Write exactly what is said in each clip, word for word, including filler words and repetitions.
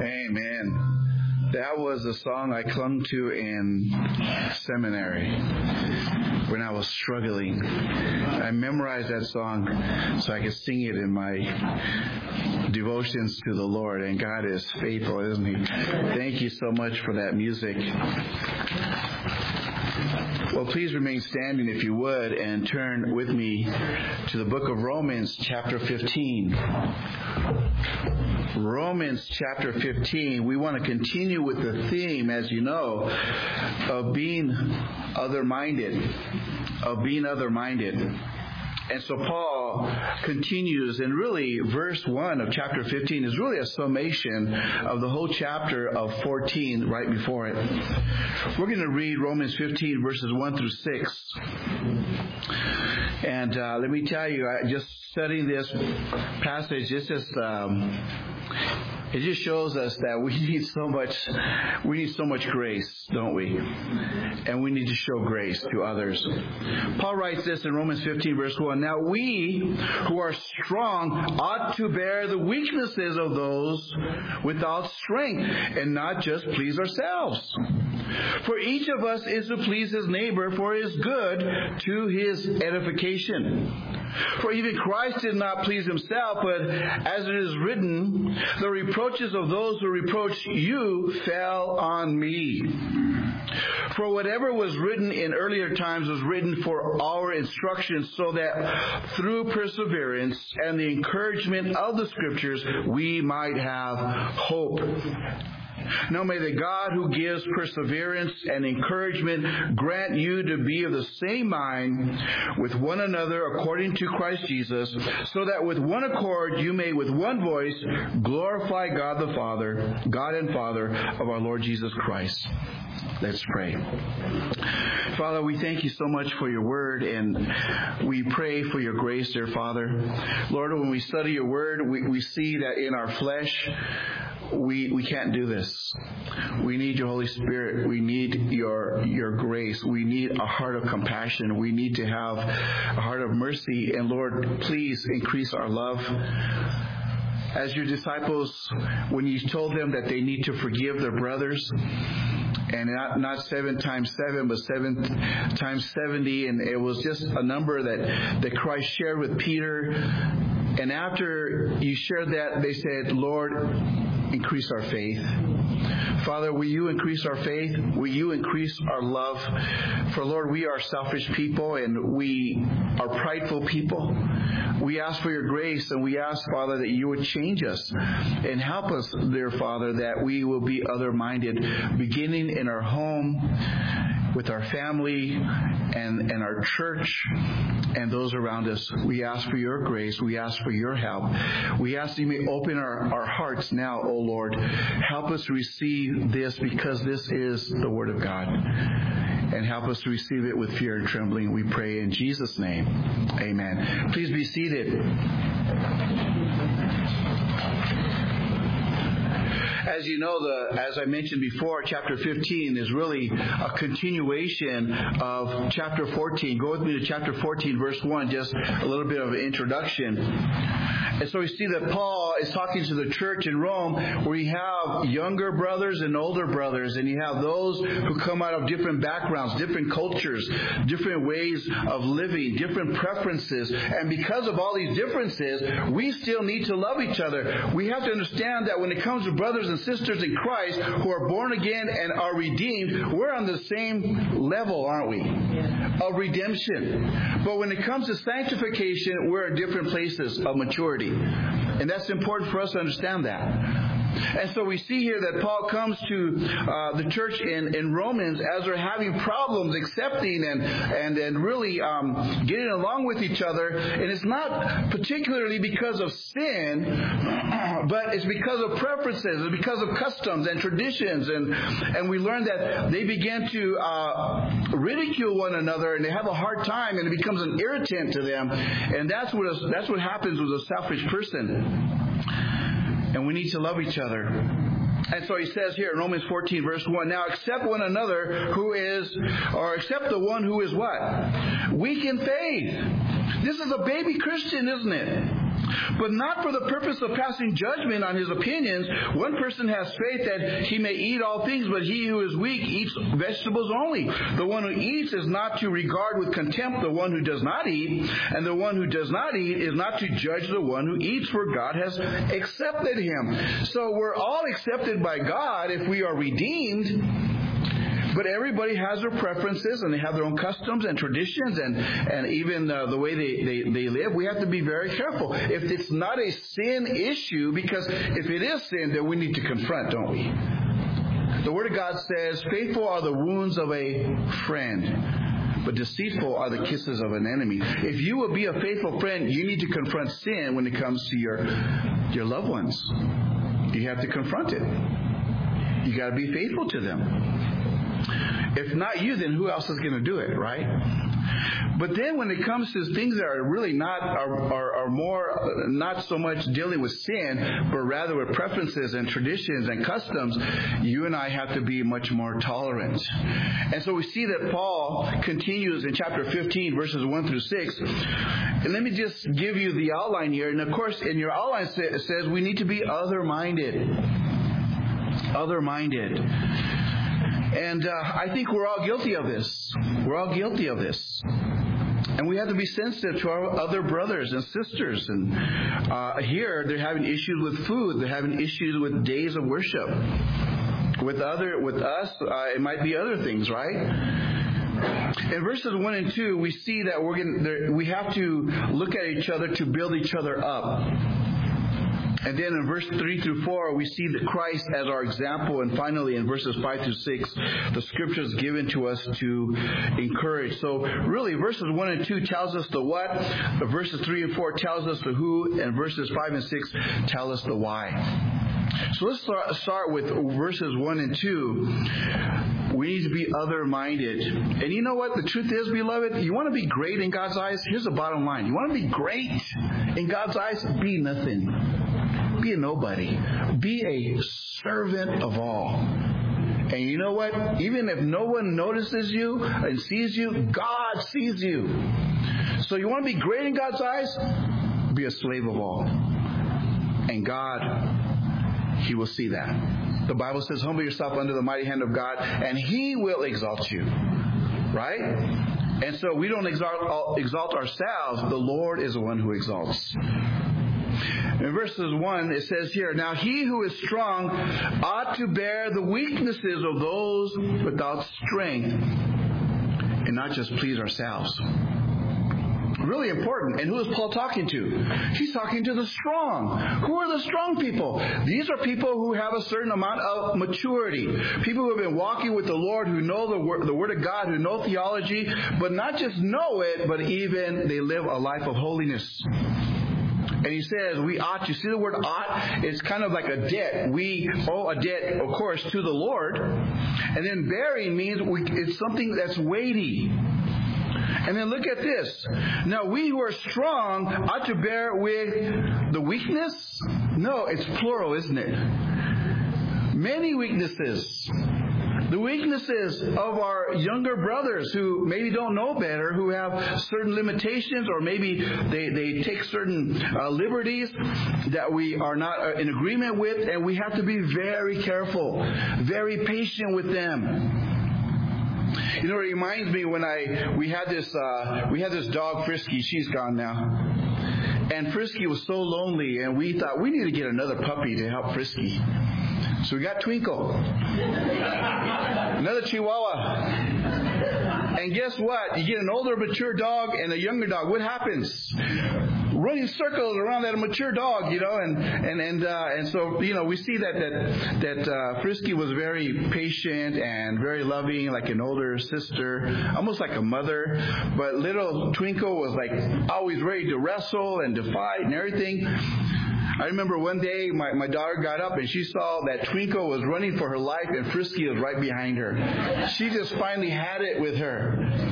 Amen. That was a song I clung to in seminary when I was struggling. I memorized that song so I could sing it in my devotions to the Lord. And God is faithful, isn't He? Thank you so much for that music. Well, please remain standing if you would and turn with me to the book of Romans chapter fifteen. Romans chapter fifteen. We want to continue with the theme, as you know, of being other-minded, of being other-minded. And so Paul continues, and really verse one of chapter fifteen is really a summation of the whole chapter of fourteen right before it. We're going to read Romans fifteen verses one through six. And uh, let me tell you, I, just studying this passage, it's just... Um, It just shows us that we need so much, we need so much grace, don't we? And we need to show grace to others. Paul writes this in Romans fifteen verse one. Now we who are strong ought to bear the weaknesses of those without strength and not just please ourselves. For each of us is to please his neighbor for his good to his edification. For even Christ did not please himself, but as it is written, the reproaches of those who reproach you fell on me. For whatever was written in earlier times was written for our instruction, so that through perseverance and the encouragement of the Scriptures we might have hope. Now may the God who gives perseverance and encouragement grant you to be of the same mind with one another according to Christ Jesus, so that with one accord you may with one voice glorify God the Father, God and Father of our Lord Jesus Christ. Let's pray. Father, we thank you so much for your word, and we pray for your grace, dear Father. Lord, when we study your word, we, we see that in our flesh, We we can't do this. We need your Holy Spirit. We need your your grace. We need a heart of compassion. We need to have a heart of mercy. And Lord, please increase our love. As your disciples, when you told them that they need to forgive their brothers, and not, not seven times seven, but seven times seventy, and it was just a number that, that Christ shared with Peter. And after you shared that, they said, Lord, increase our faith. Father, will you increase our faith? Will you increase our love? For Lord, we are selfish people and we are prideful people. We ask for your grace, and we ask, Father, that you would change us and help us, dear Father, that we will be other-minded, beginning in our home, with our family, and, and our church, and those around us. We ask for your grace. We ask for your help. We ask that you may open our, our hearts now, O Lord. Help us receive this, because this is the Word of God. And help us to receive it with fear and trembling, we pray in Jesus' name. Amen. Please be seated. As you know, the, as I mentioned before, chapter fifteen is really a continuation of chapter fourteen. Go with me to chapter fourteen, verse one, just a little bit of an introduction. And so we see that Paul is talking to the church in Rome, where you have younger brothers and older brothers, and you have those who come out of different backgrounds, different cultures, different ways of living, different preferences. And because of all these differences, we still need to love each other. We have to understand that when it comes to brothers and sisters in Christ who are born again and are redeemed, we're on the same level, aren't we? Yeah. Of redemption. But when it comes to sanctification, we're in different places of maturity. And that's important for us to understand that. And so we see here that Paul comes to uh, the church in, in Romans as they're having problems accepting and and, and really um, getting along with each other. And it's not particularly because of sin, but it's because of preferences, it's because of customs and traditions. And, and we learn that they begin to uh, ridicule one another, and they have a hard time, and it becomes an irritant to them. And that's what a, that's what happens with a selfish person. And we need to love each other. And so he says here in Romans fourteen, verse one, now accept one another who is, or accept the one who is what? Weak in faith. This is a baby Christian, isn't it? but not for the purpose of passing judgment on his opinions. One person has faith that he may eat all things, but he who is weak eats vegetables only. The one who eats is not to regard with contempt the one who does not eat, and the one who does not eat is not to judge the one who eats, for God has accepted him. So we're all accepted by God if we are redeemed. But everybody has their preferences, and they have their own customs and traditions, and, and even uh, the way they, they, they live. We have to be very careful. If it's not a sin issue, because if it is sin, then we need to confront, don't we? The Word of God says, faithful are the wounds of a friend, but deceitful are the kisses of an enemy. If you will be a faithful friend, you need to confront sin when it comes to your, your loved ones. You have to confront it. You got to be faithful to them. If not you, then who else is going to do it, right? But then when it comes to things that are really not, are, are, are more, not so much dealing with sin, but rather with preferences and traditions and customs, you and I have to be much more tolerant. And so we see that Paul continues in chapter fifteen, verses one through six. And let me just give you the outline here. And of course, in your outline it says we need to be other-minded. Other-minded. And uh, I think we're all guilty of this. We're all guilty of this. And we have to be sensitive to our other brothers and sisters. And uh, here, they're having issues with food. They're having issues with days of worship. With other, with us, uh, it might be other things, right? In verses one and two, we see that we're going we have to look at each other to build each other up. And then in verse three through four, we see that Christ as our example. And finally, in verses five through six, the scriptures given to us to encourage. So really, verses one and two tells us the what. Verses three and four tells us the who. And verses five and six tell us the why. So let's start, start with verses one and two. We need to be other-minded. And you know what the truth is, beloved? You want to be great in God's eyes? Here's the bottom line. You want to be great in God's eyes? Be nothing. Be a nobody. Be a servant of all. And you know what? Even if no one notices you and sees you, God sees you. So you want to be great in God's eyes? Be a slave of all. And God, He will see that. The Bible says, humble yourself under the mighty hand of God, and He will exalt you. Right? And so we don't exalt, exalt ourselves. The Lord is the one who exalts. In verses one, it says here, now he who is strong ought to bear the weaknesses of those without strength and not just please ourselves. Really important. And who is Paul talking to? He's talking to the strong. Who are the strong people? These are people who have a certain amount of maturity. People who have been walking with the Lord, who know the word, the word of God, who know theology, but not just know it, but even they live a life of holiness. And he says we ought to. See the word ought? It's kind of like a debt. We owe a debt, of course, to the Lord. And then bearing means we, it's something that's weighty. And then look at this. Now we who are strong ought to bear with the weakness? No, it's plural, isn't it? Many weaknesses. The weaknesses of our younger brothers who maybe don't know better, who have certain limitations, or maybe they, they take certain uh, liberties that we are not uh, in agreement with, and we have to be very careful, very patient with them. You know, it reminds me when I we had this uh, we had this dog Frisky. She's gone now, and Frisky was so lonely, and we thought we need to get another puppy to help Frisky. So we got Twinkle, another Chihuahua. And guess what? You get an older, mature dog and a younger dog. What happens? Running circles around that mature dog, you know, and and and uh, and so you know we see that that that uh, Frisky was very patient and very loving, like an older sister, almost like a mother. But little Twinkle was like always ready to wrestle and to fight and everything. I remember one day my, my daughter got up and she saw that Twinkle was running for her life and Frisky was right behind her. She just finally had it with her.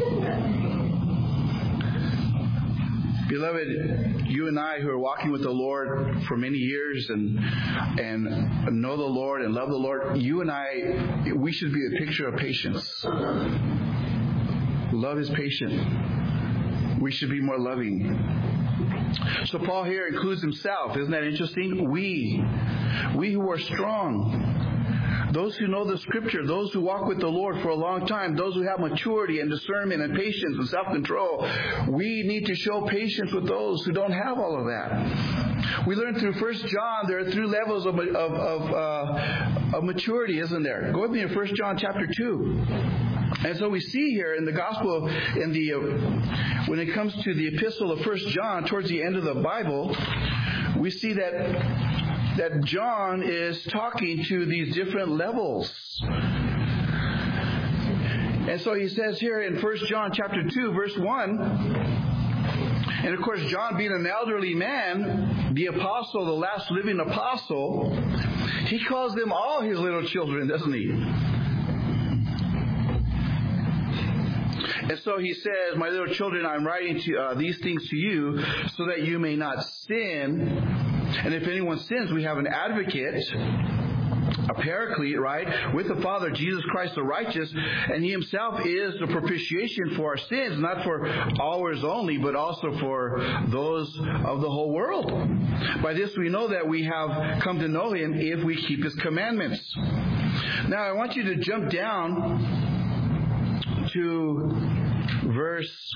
Beloved, you and I who are walking with the Lord for many years and and know the Lord and love the Lord, you and I, we should be a picture of patience. Love is patient. We should be more loving. So Paul here includes himself. Isn't that interesting? We, we who are strong, those who know the Scripture, those who walk with the Lord for a long time, those who have maturity and discernment and patience and self-control, we need to show patience with those who don't have all of that. We learned through First John there are three levels of of of, uh, of maturity, isn't there? Go with me to First John chapter two. And so we see here in the gospel, in the uh, when it comes to the epistle of First John, towards the end of the Bible, we see that that John is talking to these different levels. And so he says here in First John chapter two, verse one, and of course John being an elderly man, the apostle, the last living apostle, he calls them all his little children, doesn't he? And so he says, my little children, I'm writing to, uh, these things to you so that you may not sin. And if anyone sins, we have an advocate, a paraclete, right, with the Father, Jesus Christ the righteous. And he himself is the propitiation for our sins, not for ours only, but also for those of the whole world. By this we know that we have come to know him if we keep his commandments. Now I want you to jump down to verse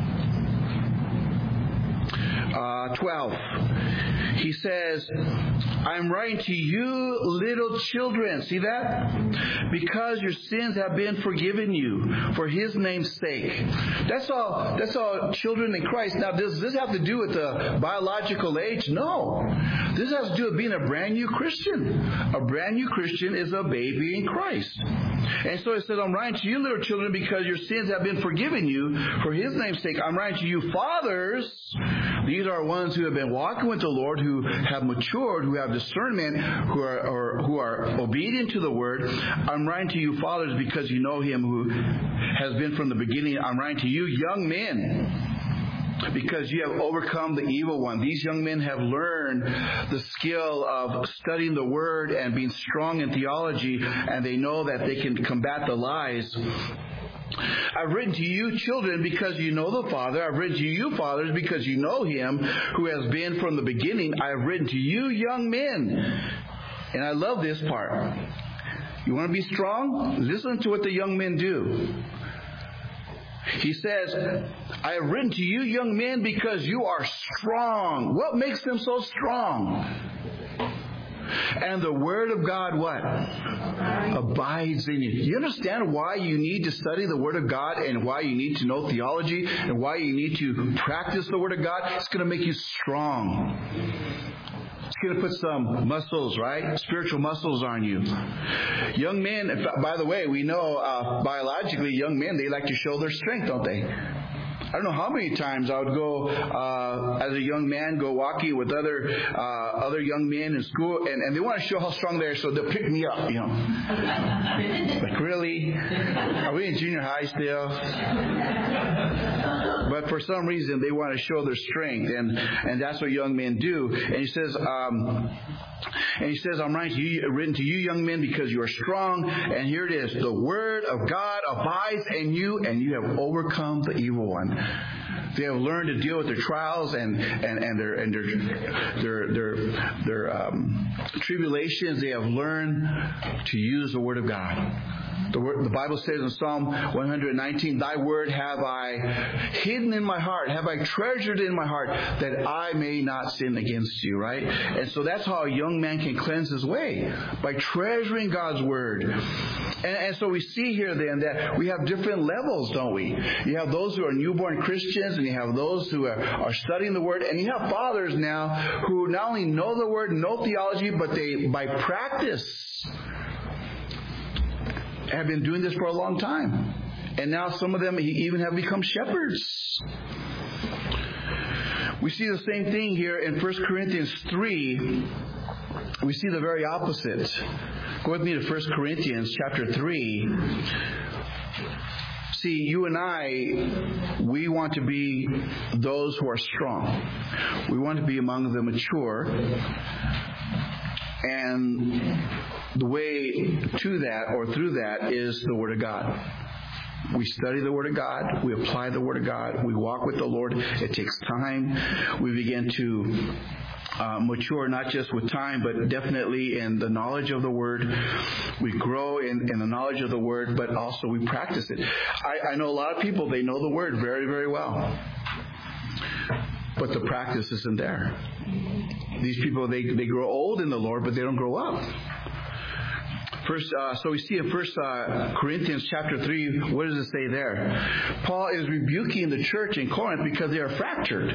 uh, twelve. He says, I'm writing to you, little children. See that? Because your sins have been forgiven you for his name's sake. That's all, that's all children in Christ. Now, does this have to do with the biological age? No. This has to do with being a brand new Christian. A brand new Christian is a baby in Christ. And so it says, I'm writing to you, little children, because your sins have been forgiven you for his name's sake. I'm writing to you, fathers. These are ones who have been walking with the Lord, who have matured, who have discernment, who are or, who are obedient to the word. I'm writing to you, fathers, because you know him who has been from the beginning. I'm writing to you, young men, because you have overcome the evil one. These young men have learned the skill of studying the word and being strong in theology, and they know that they can combat the lies. I've written to you, children, because you know the Father. I've written to you, fathers, because you know him who has been from the beginning. I've written to you, young men. And I love this part. You want to be strong? Listen to what the young men do. He says, I have written to you, young men, because you are strong. What makes them so strong? And the word of God, what? Abides in you. You understand why you need to study the word of God and why you need to know theology and why you need to practice the word of God? It's going to make you strong. It's going to put some muscles, right? Spiritual muscles on you. Young men, by the way, we know uh, biologically young men, they like to show their strength, don't they? I don't know how many times I would go uh, as a young man, go walking with other uh, other young men in school, and, and they want to show how strong they are, so they'll pick me up, you know. Like, really? Are we in junior high still? But for some reason, they want to show their strength, and, and that's what young men do. And he says, um, and he says, I'm writing to you, written to you, young men, because you are strong. And here it is: the word of God abides in you, and you have overcome the evil one. They have learned to deal with their trials and, and, and their and their their their, their um, tribulations. They have learned to use the word of God. The, word, the Bible says in Psalm one nineteen, thy word have I hidden in my heart, have I treasured in my heart, that I may not sin against you, right? And so that's how a young man can cleanse his way, by treasuring God's word. And, and so we see here then that we have different levels, don't we? You have those who are newborn Christians, and you have those who are, are studying the word, and you have fathers now who not only know the word, know theology, but they, by practice, have been doing this for a long time. And now some of them even have become shepherds. We see the same thing here in First Corinthians three. We see the very opposite. Go with me to First Corinthians chapter three. See, you and I, we want to be those who are strong. We want to be among the mature. And the way to that or through that is the Word of God. We study the Word of God. We apply the Word of God. We walk with the Lord. It takes time. We begin to uh, mature, not just with time, but definitely in the knowledge of the Word. We grow in, in the knowledge of the Word, but also we practice it. I, I know a lot of people, they know the Word very, very well, but the practice isn't there. These people, they, they grow old in the Lord, but they don't grow up. First, uh, so we see in First uh, Corinthians chapter three, what does it say there? Paul is rebuking the church in Corinth because they are fractured.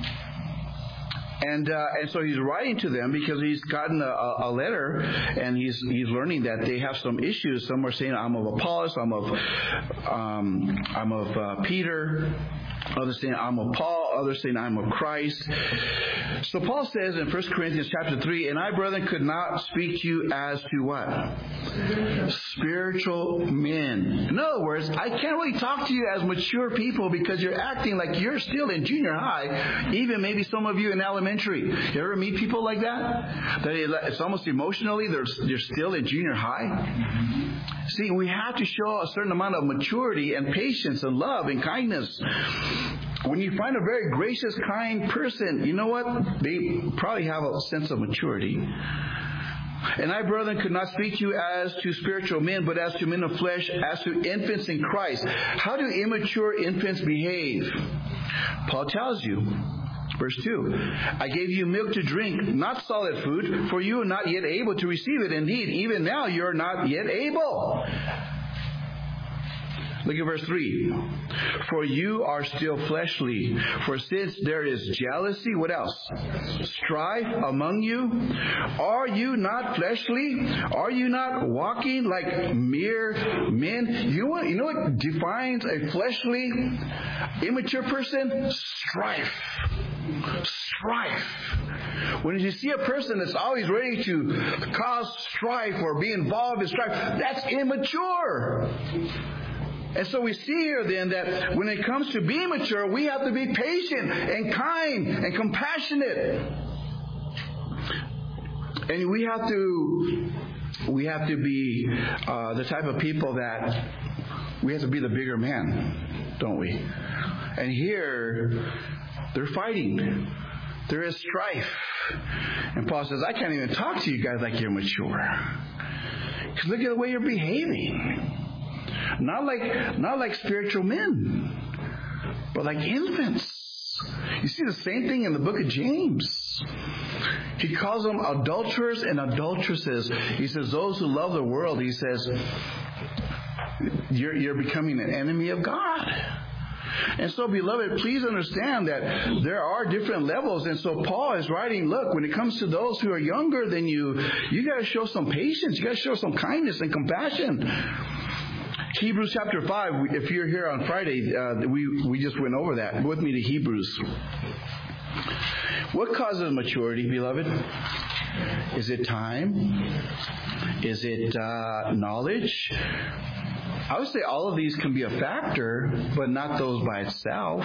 And uh, and so he's writing to them because he's gotten a, a letter, and he's he's learning that they have some issues. Some are saying, I'm of Apollos, I'm of um, I'm of uh, Peter. Others saying, I'm of Paul. Others saying, I'm of Christ. So Paul says in First Corinthians chapter three, and I, brethren, could not speak to you as to what? Spiritual men. In other words, I can't really talk to you as mature people because you're acting like you're still in junior high, even maybe some of you in elementary. You ever meet people like that? That it's almost emotionally, they're, they're still in junior high. See, we have to show a certain amount of maturity and patience and love and kindness. When you find a very gracious, kind person, you know what? They probably have a sense of maturity. And I, brethren, could not speak to you as to spiritual men, but as to men of flesh, as to infants in Christ. How do immature infants behave? Paul tells you. Verse two, I gave you milk to drink, not solid food, for you are not yet able to receive it. Indeed, even now you are not yet able. Look at verse three. For you are still fleshly. For since there is jealousy, what else? Strife among you. Are you not fleshly? Are you not walking like mere men? You know what, you know what defines a fleshly, immature person? Strife. Strife. When you see a person that's always ready to cause strife or be involved in strife, that's immature. And so we see here then that when it comes to being mature, we have to be patient and kind and compassionate. And we have to we have to be uh, the type of people that we have to be the bigger man, don't we? And here they're fighting. There is strife. And Paul says, I can't even talk to you guys like you're mature. Because look at the way you're behaving. Not like not like spiritual men, but like infants. You see the same thing in the book of James. He calls them adulterers and adulteresses. He says those who love the world, he says, you're, you're becoming an enemy of God. And so, beloved, please understand that there are different levels. And so Paul is writing, look, when it comes to those who are younger than you, you got to show some patience. You got to show some kindness and compassion. Hebrews chapter five, if you're here on Friday, uh, we, we just went over that. Go with me to Hebrews. What causes maturity, beloved? Is it time? Is it uh, knowledge? I would say all of these can be a factor, but not those by itself.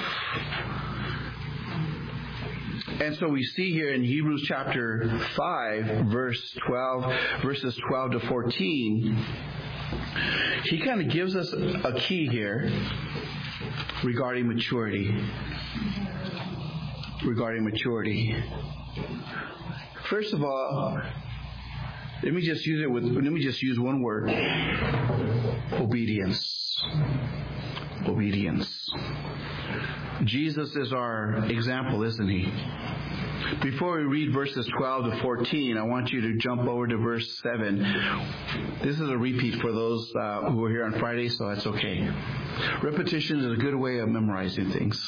And so we see here in Hebrews chapter five, verse twelve, verses twelve to fourteen, he kind of gives us a key here regarding maturity. Regarding maturity. First of all, let me just use it with, let me just use one word. Obedience. Obedience. Jesus is our example, isn't he? Before we read verses twelve to fourteen, I want you to jump over to verse seven. This is a repeat for those uh, who are here on Friday, so that's okay. Repetition is a good way of memorizing things.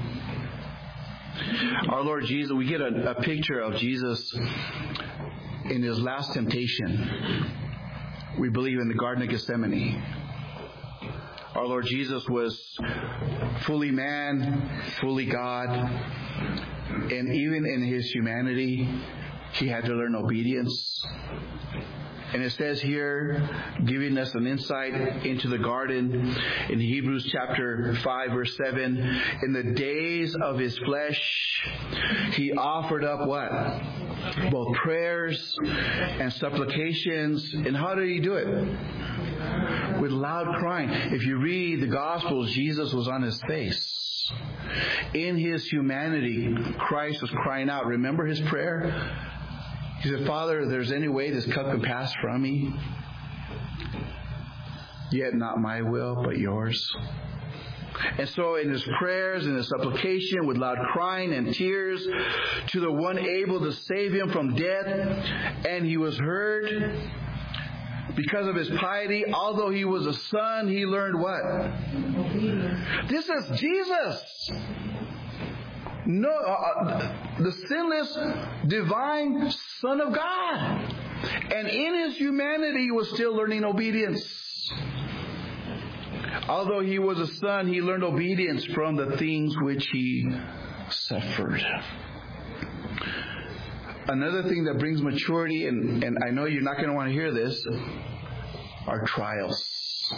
Our Lord Jesus, we get a, a picture of Jesus in his last temptation. We believe in the Garden of Gethsemane. Our Lord Jesus was fully man, fully God. And even in his humanity, he had to learn obedience. And it says here, giving us an insight into the garden in Hebrews chapter five, verse seven, in the days of his flesh, he offered up what? Both prayers and supplications. And how did he do it? With loud crying. If you read the Gospels, Jesus was on his face. In his humanity, Christ was crying out. Remember his prayer? He said, Father, if there's any way this cup can pass from me, yet not my will, but yours. And so in his prayers and his supplication with loud crying and tears to the one able to save him from death, and he was heard because of his piety. Although he was a son, he learned what? This is Jesus. No, uh, the sinless, divine Son of God. And in his humanity, he was still learning obedience. Although he was a son, he learned obedience from the things which he suffered. Another thing that brings maturity, and, and I know you're not going to want to hear this, are trials.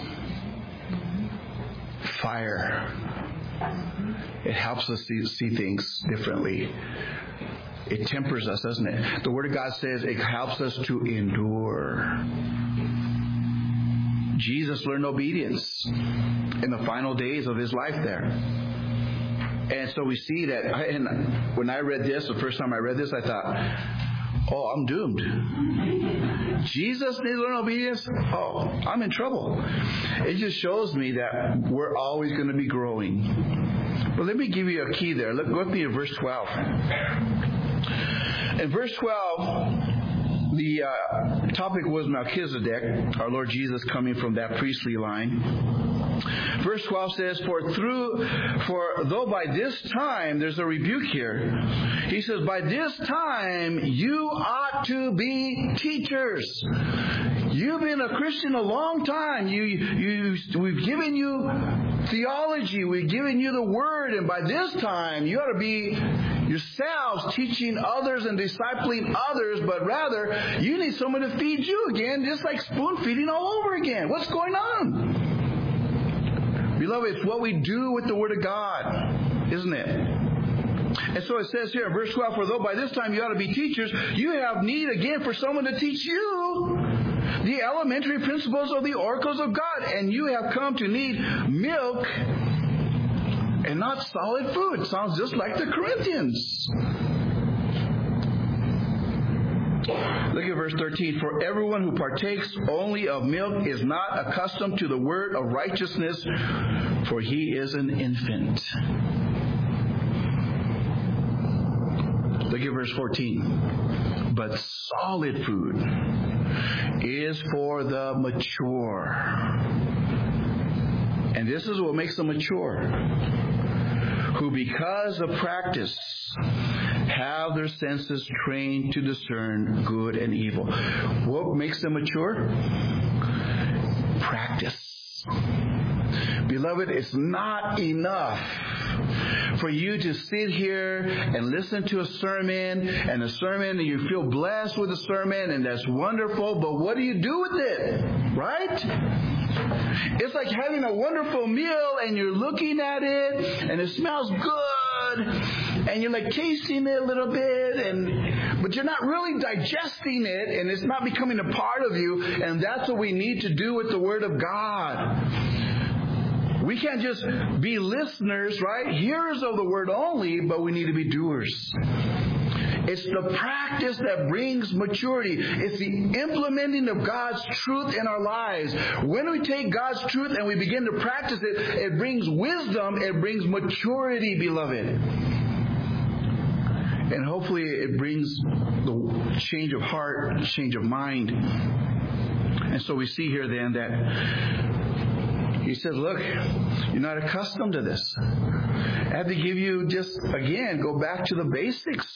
Fire. It helps us see, see things differently. It tempers us, doesn't it? The Word of God says it helps us to endure. Jesus learned obedience in the final days of his life there. And so we see that, and when I read this, the first time I read this, I thought, oh, I'm doomed. Jesus needs to learn obedience? Oh, I'm in trouble. It just shows me that we're always going to be growing. But let me give you a key there. Look, go with me to verse twelve. In verse twelve, the uh, topic was Melchizedek, our Lord Jesus coming from that priestly line. Verse twelve says, For through, for though by this time, there's a rebuke here. He says, by this time you ought to be teachers. You've been a Christian a long time. You, you, we've given you theology. We've given you the Word. And by this time, you ought to be yourselves teaching others and discipling others. But rather, you need someone to feed you again, just like spoon feeding all over again. What's going on? Beloved, it's what we do with the Word of God, isn't it? And so it says here in verse twelve, For though by this time you ought to be teachers, you have need again for someone to teach you the elementary principles of the oracles of God. And you have come to need milk and not solid food. Sounds just like the Corinthians. Look at verse thirteen. For everyone who partakes only of milk is not accustomed to the word of righteousness, for he is an infant. Look at verse fourteen. But solid food is for the mature. And this is what makes them mature. Who because of practice have their senses trained to discern good and evil. What makes them mature? Practice. Beloved, it's not enough for you to sit here and listen to a sermon, and a sermon, and you feel blessed with the sermon, and that's wonderful, but what do you do with it? Right? It's like having a wonderful meal, and you're looking at it, and it smells good, and you're like tasting it a little bit, and but you're not really digesting it, and it's not becoming a part of you, and that's what we need to do with the Word of God. We can't just be listeners, right? Hearers of the Word only, but we need to be doers. It's the practice that brings maturity. It's the implementing of God's truth in our lives. When we take God's truth and we begin to practice it, it brings wisdom, it brings maturity, beloved. And hopefully it brings the change of heart, change of mind. And so we see here then that he says, look, you're not accustomed to this. I have to give you just, again, go back to the basics.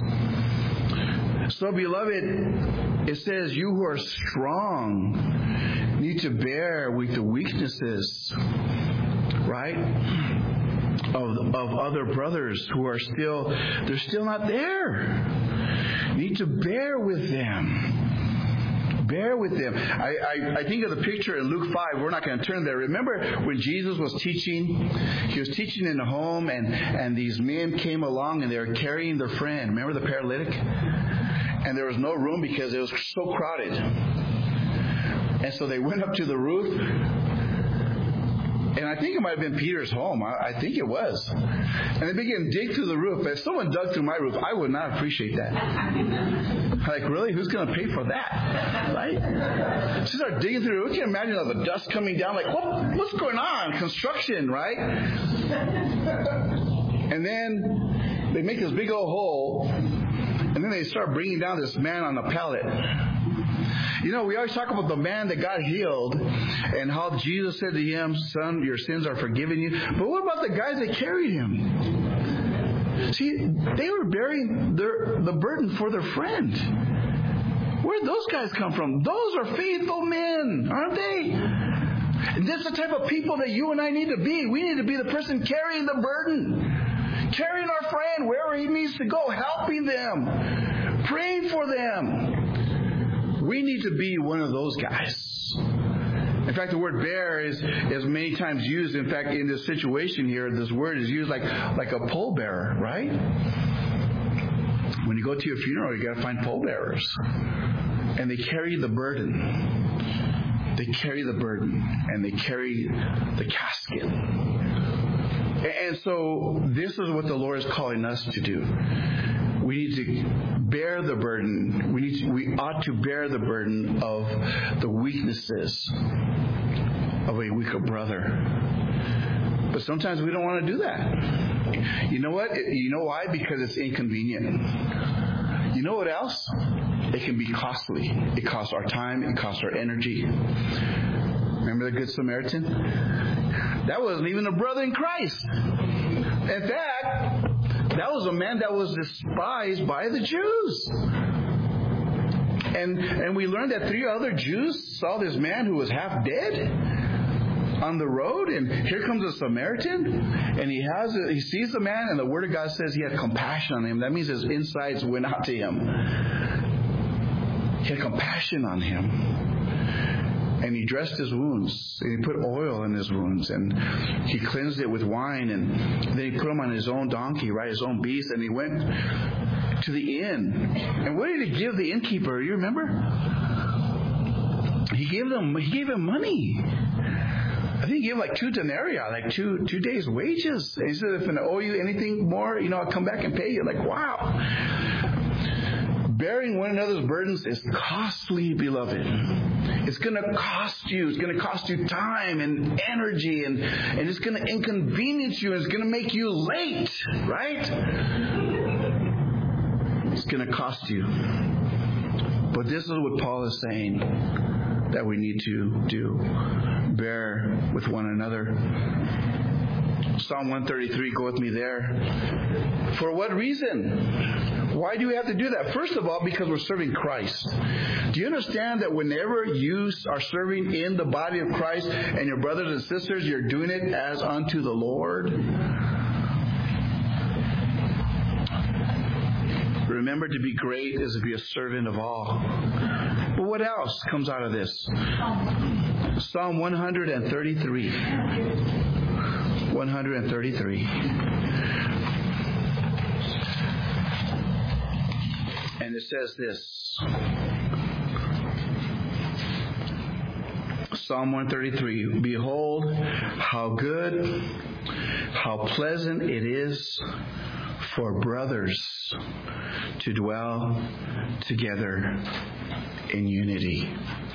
So, beloved, it says, you who are strong need to bear with the weaknesses, right, of, of other brothers who are still, they're still not there. You need to bear with them. Bear with them. I, I, I think of the picture in Luke five. We're not going to turn there. Remember when Jesus was teaching? He was teaching in the home, and, and these men came along, and they were carrying their friend. Remember the paralytic? And there was no room because it was so crowded. And so they went up to the roof. And I think it might have been Peter's home. I, I think it was. And they began to dig through the roof. If someone dug through my roof, I would not appreciate that. Like, really? Who's going to pay for that? Right? So they start digging through the roof. You can imagine all the dust coming down. Like, what? What's going on? Construction, right? And then they make this big old hole. And then they start bringing down this man on a pallet. You know, we always talk about the man that got healed and how Jesus said to him, son, your sins are forgiven you. But what about the guys that carried him? See, they were bearing their, the burden for their friend. Where did those guys come from? Those are faithful men, aren't they? And that's the type of people that you and I need to be. We need to be the person carrying the burden. Carrying our friend wherever he needs to go. Helping them. Praying for them. We need to be one of those guys. In fact, the word bear is, is many times used. In fact, in this situation here, this word is used like, like a pallbearer, right? When you go to a funeral, you got to find pallbearers. And they carry the burden. They carry the burden. And they carry the casket. And so this is what the Lord is calling us to do. We need to bear the burden. We need to, we ought to bear the burden of the weaknesses of a weaker brother. But sometimes we don't want to do that. You know what? You know why? Because it's inconvenient. You know what else? It can be costly. It costs our time. It costs our energy. Remember the Good Samaritan? That wasn't even a brother in Christ. In fact, that was a man that was despised by the Jews. And and we learned that three other Jews saw this man who was half dead on the road, and here comes a Samaritan, and he has a, he sees the man, and the Word of God says he had compassion on him. That means his insides went out to him. He had compassion on him. And he dressed his wounds, and he put oil in his wounds, and he cleansed it with wine, and then he put him on his own donkey, right, his own beast, and he went to the inn. And what did he give the innkeeper? You remember? He gave them. He gave him money. I think he gave like two denarii, like two two days' wages. And he said, "If I owe you anything more, you know, I'll come back and pay you." Like, wow. Bearing one another's burdens is costly, beloved. It's going to cost you. It's going to cost you time and energy, and, and it's going to inconvenience you. And it's going to make you late, right? It's going to cost you. But this is what Paul is saying that we need to do. Bear with one another. Psalm one thirty-three, go with me there. For what reason? Why do we have to do that? First of all, because we're serving Christ. Do you understand that whenever you are serving in the body of Christ and your brothers and sisters, you're doing it as unto the Lord? Remember, to be great is to be a servant of all. But what else comes out of this? Psalm one thirty-three. one thirty-three. And it says this. Psalm one thirty-three. Behold, how good, how pleasant it is for brothers to dwell together in unity.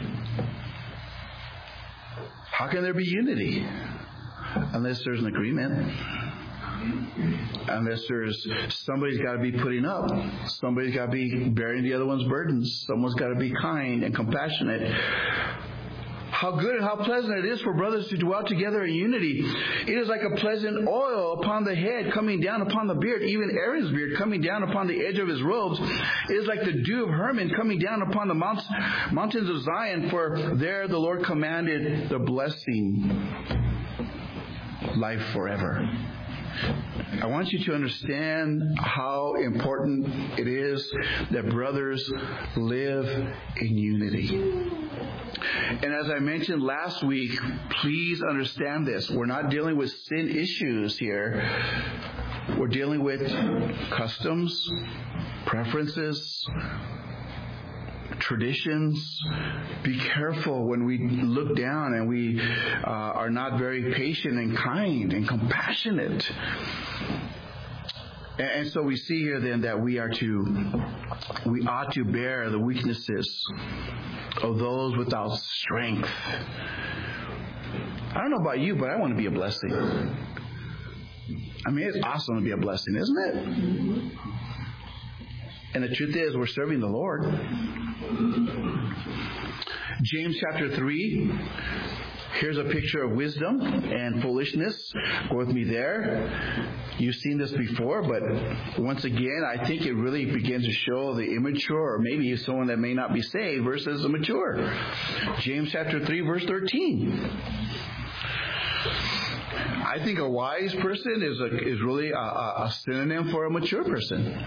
How can there be unity? Unless there's an agreement. Unless there's, somebody's got to be putting up. Somebody's got to be bearing the other one's burdens. Someone's got to be kind and compassionate. How good and how pleasant it is for brothers to dwell together in unity. It is like a pleasant oil upon the head coming down upon the beard, even Aaron's beard coming down upon the edge of his robes. It is like the dew of Hermon coming down upon the mount, mountains of Zion, for there the Lord commanded the blessing, life forever. I want you to understand how important it is that brothers live in unity. And as I mentioned last week, please understand this. We're not dealing with sin issues here. We're dealing with customs, preferences, traditions. Be careful when we look down and we uh, are not very patient and kind and compassionate. And, and so we see here then that we are to, we ought to bear the weaknesses of those without strength. I don't know about you, but I want to be a blessing. I mean, it's awesome to be a blessing, isn't it? And the truth is, we're serving the Lord. James chapter three. Here's a picture of wisdom and foolishness. Go with me there. You've seen this before, but once again, I think it really begins to show the immature, or maybe someone that may not be saved versus the mature. James chapter three, verse thirteen. I think a wise person is a, is really a, a synonym for a mature person.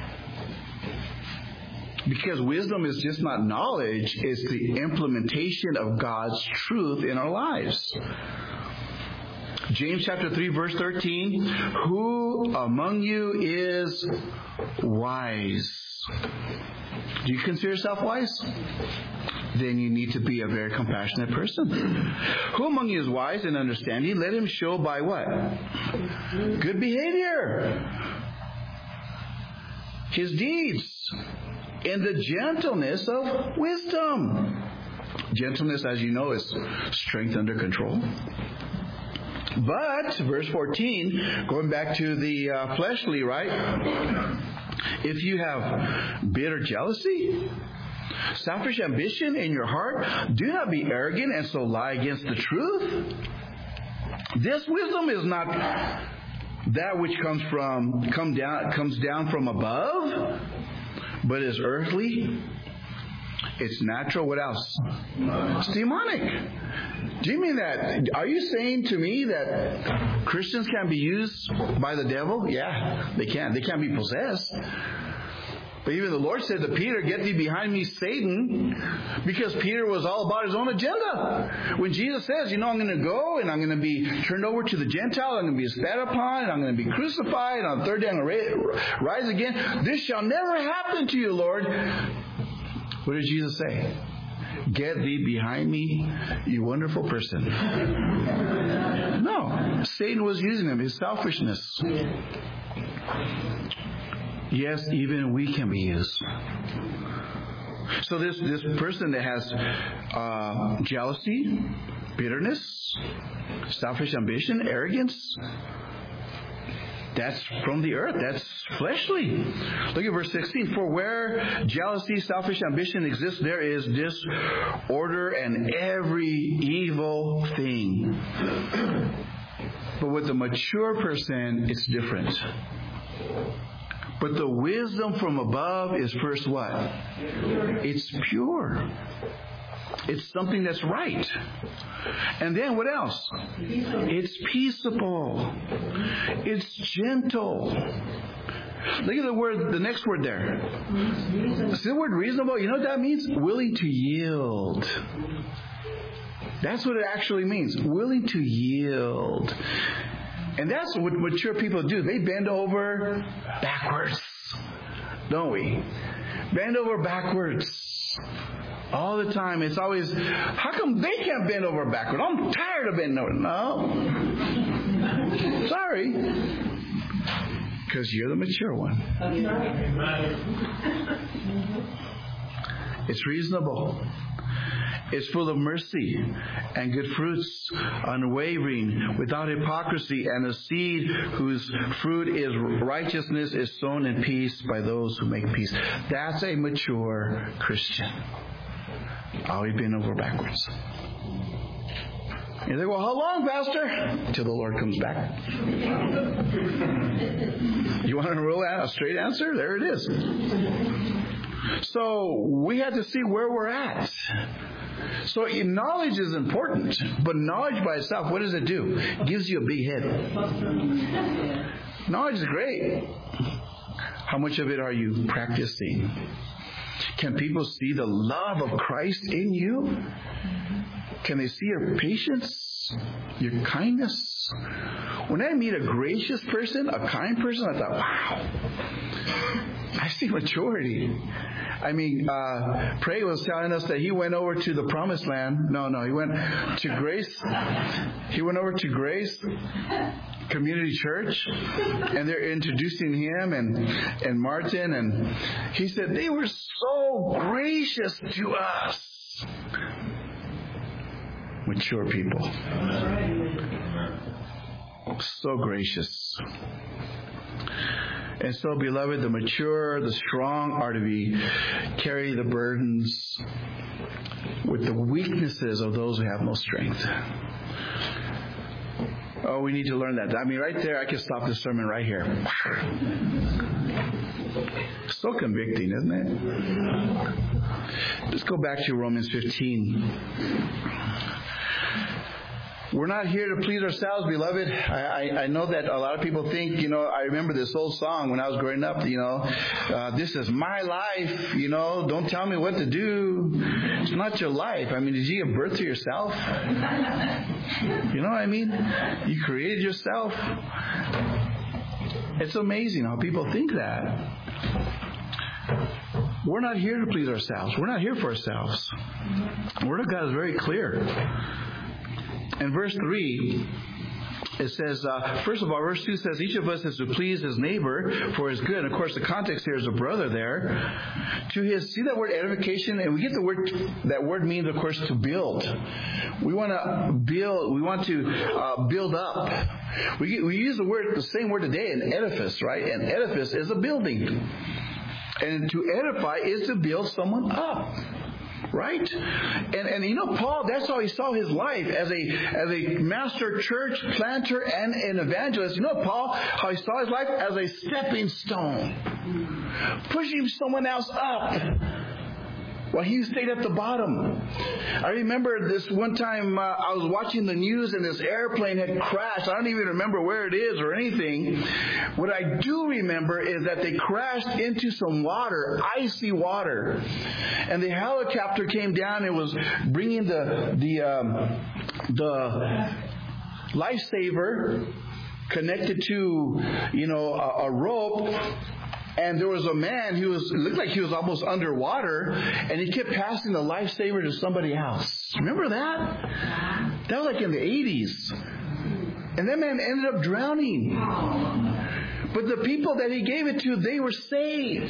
Because wisdom is just not knowledge, it's the implementation of God's truth in our lives. James chapter three, verse thirteen, who among you is wise? Do you consider yourself wise? Then you need to be a very compassionate person. Who among you is wise and understanding? Let him show by what? Good behavior. His deeds. In the gentleness of wisdom. Gentleness, as you know, is strength under control. But, verse fourteen, going back to the uh, fleshly, right? If you have bitter jealousy, selfish ambition in your heart, do not be arrogant and so lie against the truth. This wisdom is not that which comes from come down comes down from above, but is earthly. It's natural. What else? It's demonic. Do you mean that? Are you saying to me that Christians can be used by the devil? Yeah, they can. They can't be possessed. But even the Lord said to Peter, get thee behind me, Satan, because Peter was all about his own agenda. When Jesus says, you know, I'm going to go and I'm going to be turned over to the Gentiles, I'm going to be spat upon, and I'm going to be crucified, and on the third day I'm going to rise again. This shall never happen to you, Lord. What did Jesus say? Get thee behind me, you wonderful person. No, Satan was using him, his selfishness. Yes, even we can be used. So this, this person that has uh, jealousy, bitterness, selfish ambition, arrogance, that's from the earth. That's fleshly. Look at verse sixteen. For where jealousy, selfish ambition exists, there is disorder and every evil thing. But with the mature person, it's different. But the wisdom from above is first what? It's pure. It's something that's right. And then what else? It's peaceable. It's gentle. Look at the word, the next word there. See the word reasonable? You know what that means? Willing to yield. That's what it actually means. Willing to yield. And that's what mature people do. They bend over backwards. Don't we? Bend over backwards. All the time. It's always, how come they can't bend over backward? I'm tired of bending over. No. Sorry. Because you're the mature one. It's reasonable. It's full of mercy and good fruits, unwavering, without hypocrisy, and a seed whose fruit is righteousness is sown in peace by those who make peace. That's a mature Christian. Always been over backwards. You think, well, how long, Pastor? Till the Lord comes back. You want a real a straight answer? There it is. So we have to see where we're at. So knowledge is important, but knowledge by itself, what does it do? It gives you a big head. Knowledge is great. How much of it are you practicing? Can people see the love of Christ in you? Can they see your patience, your kindness? When I meet a gracious person, a kind person, I thought, wow, I see maturity. I mean, uh, Prey was telling us that he went over to the Promised Land. No, no, he went to Grace. He went over to Grace Community Church, and they're introducing him and and Martin, and he said they were so gracious to us. Mature people. So gracious. And so, beloved, the mature, the strong are to be carry the burdens with the weaknesses of those who have no strength. Oh, we need to learn that. I mean, right there, I could stop this sermon right here. So convicting, isn't it? Let's go back to Romans fifteen. We're not here to please ourselves, beloved. I, I, I know that a lot of people think, you know, I remember this old song when I was growing up, you know, uh, this is my life, you know, don't tell me what to do. It's not your life. I mean, did you give birth to yourself? You know what I mean? You created yourself. It's amazing how people think that. We're not here to please ourselves. We're not here for ourselves. The Word of God is very clear. In verse three, it says, uh, first of all, verse two says, each of us is to please his neighbor for his good. And of course, the context here is a brother there. To his, see that word edification? And we get the word, that word means, of course, to build. We want to build, we want to uh, build up. We, we use the word, the same word today, an edifice, right? An edifice is a building. And to edify is to build someone up. Right? And and you know, Paul, that's how he saw his life as a as a master church planter and an evangelist. You know, Paul, how he saw his life as a stepping stone, pushing someone else up while he stayed at the bottom. I remember this one time uh, I was watching the news and this airplane had crashed. I don't even remember where it is or anything. What I do remember is that they crashed into some water, icy water. And the helicopter came down and was bringing the the um, the lifesaver connected to, you know, a, a rope. And there was a man, he was, it looked like he was almost underwater, and he kept passing the lifesaver to somebody else. Remember that? That was like in the eighties. And that man ended up drowning. But the people that he gave it to, they were saved.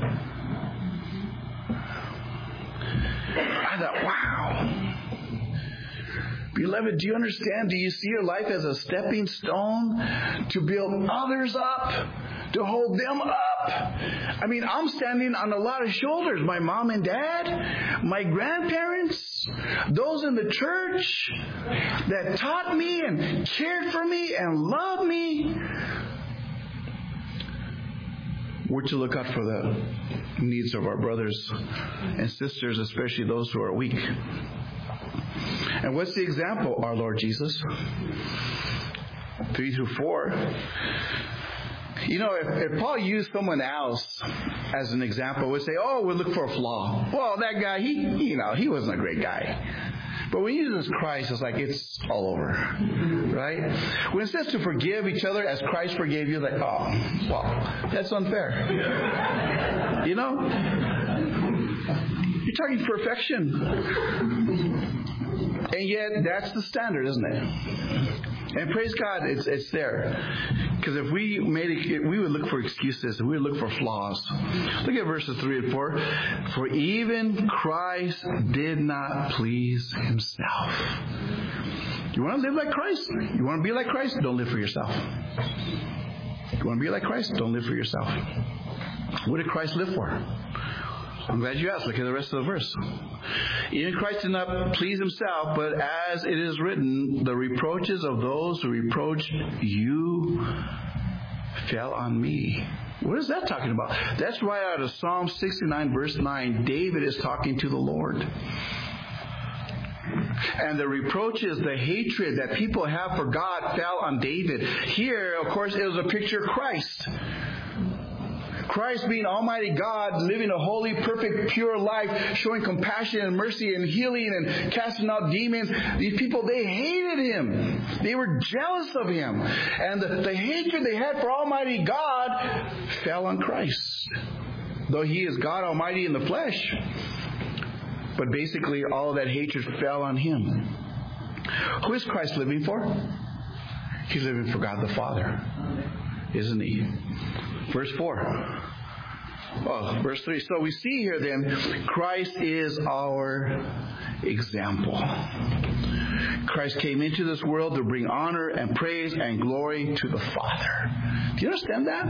I thought, wow. Beloved, do you understand? Do you see your life as a stepping stone to build others up? To hold them up. I mean, I'm standing on a lot of shoulders. My mom and dad, my grandparents, those in the church that taught me and cared for me and loved me. We're to look out for the needs of our brothers and sisters, especially those who are weak. And what's the example? Our Lord Jesus. Three through four. You know, if, if Paul used someone else as an example, we'd say, oh, we'll look for a flaw. Well, that guy, he, you know, he wasn't a great guy. But when he uses Christ, it's like it's all over, right? When it says to forgive each other as Christ forgave you, like, oh, well, that's unfair. You know? You're talking perfection. And yet, that's the standard, isn't it? And praise God, it's it's there. Because if we made it, if we would look for excuses, we would look for flaws. Look at verses three and four. For even Christ did not please himself. You want to live like Christ? You want to be like Christ? Don't live for yourself. You want to be like Christ? Don't live for yourself. What did Christ live for? I'm glad you asked. Look at the rest of the verse. Even Christ did not please himself, but as it is written, the reproaches of those who reproached you fell on me. What is that talking about? That's right out of Psalm sixty-nine, verse nine. David is talking to the Lord. And the reproaches, the hatred that people have for God fell on David. Here, of course, it was a picture of Christ. Christ being Almighty God, living a holy, perfect, pure life, showing compassion and mercy and healing and casting out demons. These people, they hated Him. They were jealous of Him. And the, the hatred they had for Almighty God fell on Christ. Though He is God Almighty in the flesh. But basically, all of that hatred fell on Him. Who is Christ living for? He's living for God the Father, isn't He? Verse four. Oh, verse three. So we see here then, Christ is our example. Christ came into this world to bring honor and praise and glory to the Father. Do you understand that?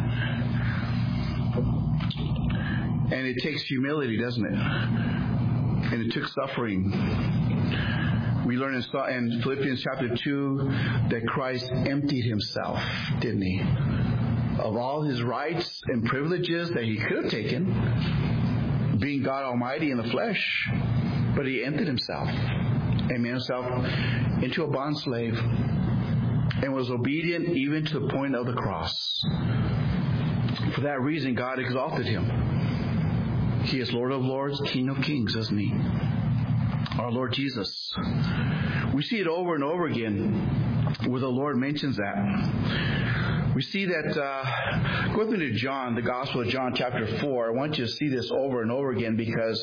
And it takes humility, doesn't it? And it took suffering. We learn in Philippians chapter two that Christ emptied Himself, didn't He? Of all His rights and privileges that He could have taken, being God Almighty in the flesh, but He emptied Himself and made Himself into a bondslave and was obedient even to the point of the cross. For that reason, God exalted Him. He is Lord of Lords, King of Kings, isn't He? Our Lord Jesus. We see it over and over again where the Lord mentions that. We see that, uh, go with me to John, the Gospel of John chapter four. I want you to see this over and over again because,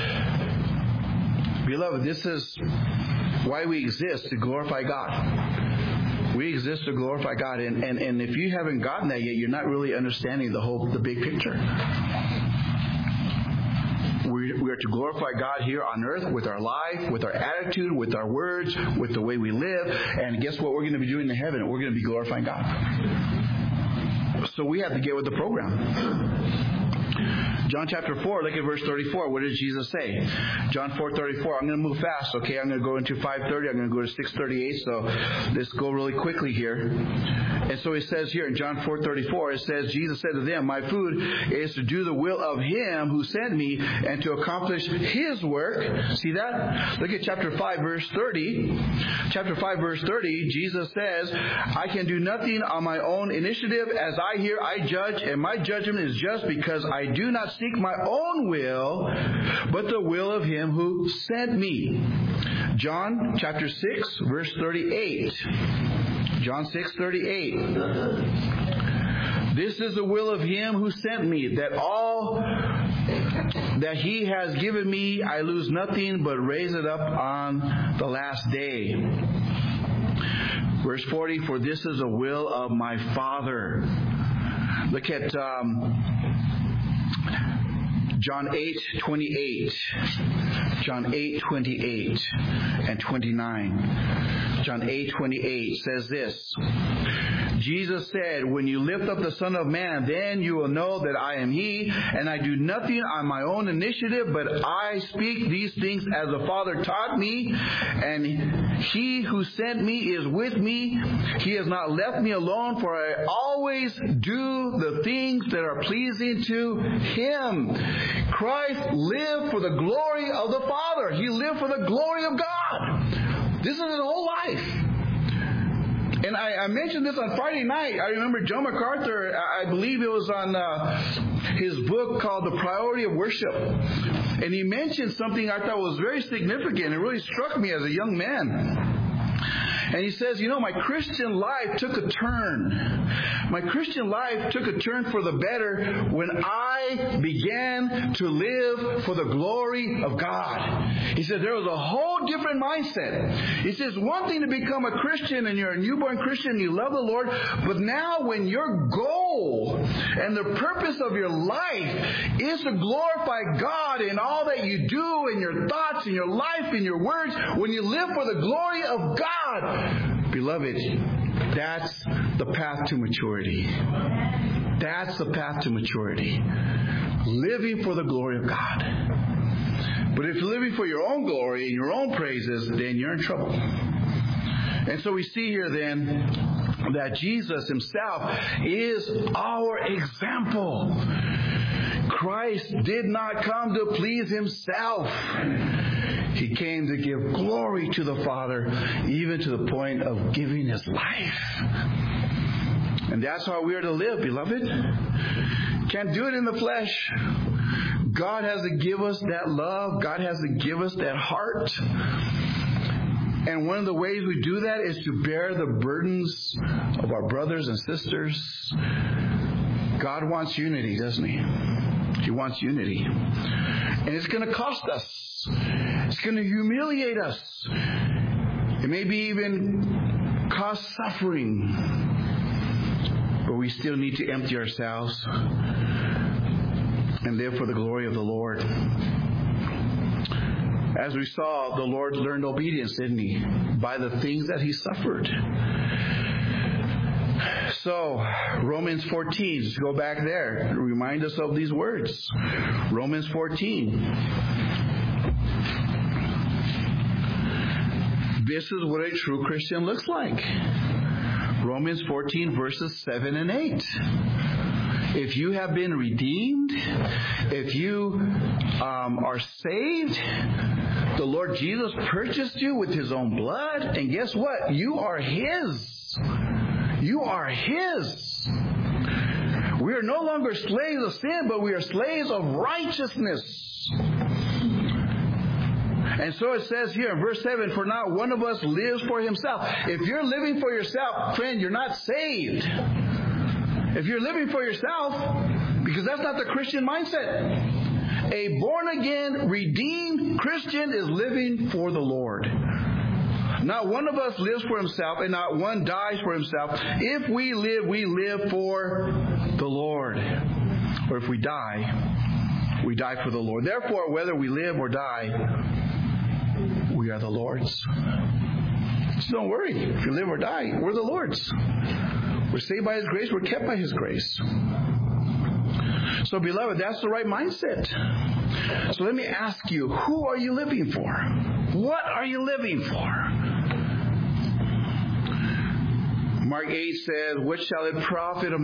beloved, this is why we exist, to glorify God. We exist to glorify God. And, and, and if you haven't gotten that yet, you're not really understanding the whole, the big picture. We, we are to glorify God here on earth with our life, with our attitude, with our words, with the way we live. And guess what we're going to be doing in heaven? We're going to be glorifying God. So we have to get with the program. John chapter four, look at verse thirty-four. What did Jesus say? John four thirty-four. I'm going to move fast, okay? I'm going to go into five thirty. I'm going to go to six thirty-eight. So let's go really quickly here. And so it says here in John four thirty-four, it says, Jesus said to them, my food is to do the will of Him who sent me and to accomplish His work. See that? Look at chapter five, verse thirty. Chapter five, verse thirty, Jesus says, I can do nothing on my own initiative. As I hear, I judge, and my judgment is just because I do not seek my own will, but the will of Him who sent me. John chapter six, verse thirty-eight. John six thirty-eight. This is the will of Him who sent me, that all that He has given me, I lose nothing, but raise it up on the last day. Verse forty, for this is the will of my Father. Look at um, John eight twenty-eight. John eight twenty-eight and twenty-nine. John eight twenty-eight says this. Jesus said, when you lift up the Son of Man, then you will know that I am He, and I do nothing on my own initiative, but I speak these things as the Father taught me, and He who sent me is with me. He has not left me alone, for I always do the things that are pleasing to Him. Christ lived for the glory of the Father. He lived for the glory of God. This is His whole life. And I, I mentioned this on Friday night. I remember John MacArthur, I believe it was on uh, his book called The Priority of Worship. And he mentioned something I thought was very significant. It really struck me as a young man. And he says, you know, my Christian life took a turn. My Christian life took a turn for the better when I began to live for the glory of God. He said there was a whole different mindset. He says one thing to become a Christian and you're a newborn Christian and you love the Lord, but now when your goal and the purpose of your life is to glorify God in all that you do, in your thoughts, in your life, in your words, when you live for the glory of God, beloved, that's the path to maturity. That's the path to maturity. Living for the glory of God. But if you're living for your own glory and your own praises, then you're in trouble. And so we see here then that Jesus Himself is our example. Christ did not come to please Himself. He came to give glory to the Father, even to the point of giving His life. And that's how we are to live, beloved. Can't do it in the flesh. God has to give us that love. God has to give us that heart. And one of the ways we do that is to bear the burdens of our brothers and sisters. God wants unity, doesn't He? He wants unity. And it's going to cost us. It's going to humiliate us. It may be even cause suffering. But we still need to empty ourselves and live for the glory of the Lord. As we saw, the Lord learned obedience, didn't He? By the things that He suffered. So, Romans fourteen, just go back there. Remind us of these words. Romans fourteen. This is what a true Christian looks like. Romans fourteen, verses seven and eight. If you have been redeemed, if you um, are saved, the Lord Jesus purchased you with His own blood. And guess what? You are His. You are His. We are no longer slaves of sin, but we are slaves of righteousness. And so it says here in verse seven, for not one of us lives for himself. If you're living for yourself, friend, you're not saved. If you're living for yourself, because that's not the Christian mindset. A born-again, redeemed Christian is living for the Lord. Not one of us lives for himself, and not one dies for himself. If we live, we live for the Lord. Or if we die, we die for the Lord. Therefore, whether we live or die, we are the Lord's. So don't worry. If you live or die, we're the Lord's. We're saved by His grace. We're kept by His grace. So, beloved, that's the right mindset. So let me ask you, who are you living for? What are you living for? Mark eight says, what shall it profit a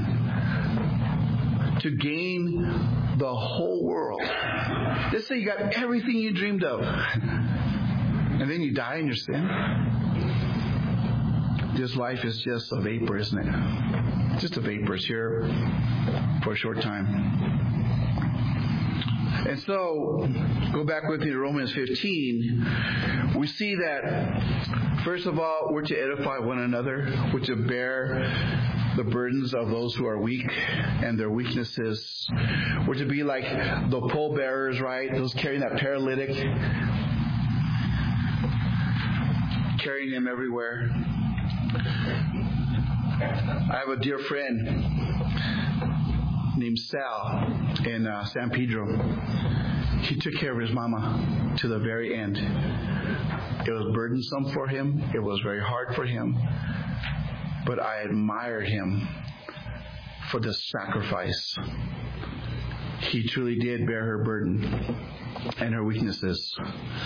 man to gain the whole world? Let's say you got everything you dreamed of, and then you die in your sin. This life is just a vapor, isn't it? Just a vapor. It's here for a short time. And so, go back with me to Romans fifteen. We see that, first of all, we're to edify one another. We're to bear the burdens of those who are weak and their weaknesses. We're to be like the pallbearers, right? Those carrying that paralytic, carrying him everywhere. I have a dear friend named Sal in uh, San Pedro. He took care of his mama to the very end. It was burdensome for him. It was very hard for him. But I admire him for the sacrifice. He truly did bear her burden and her weaknesses.